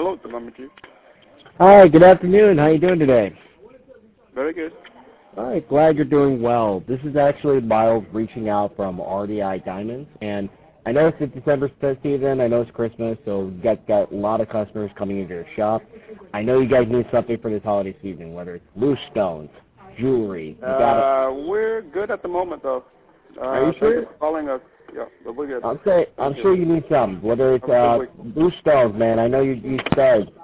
Hello, Telemetry. Hi, good afternoon. How you doing today? Very good. All right, glad you're doing well. This is actually Miles reaching out from RDI Diamonds, and I know it's December season. I know it's Christmas, so you guys got a lot of customers coming into your shop. I know you guys need something for this holiday season, whether it's loose stones, jewelry. We're good at the moment, though. Are you sure? Thank you for calling us. Yeah, we're good. I'm sure you need some, whether it's loose stones, man. I know you stud.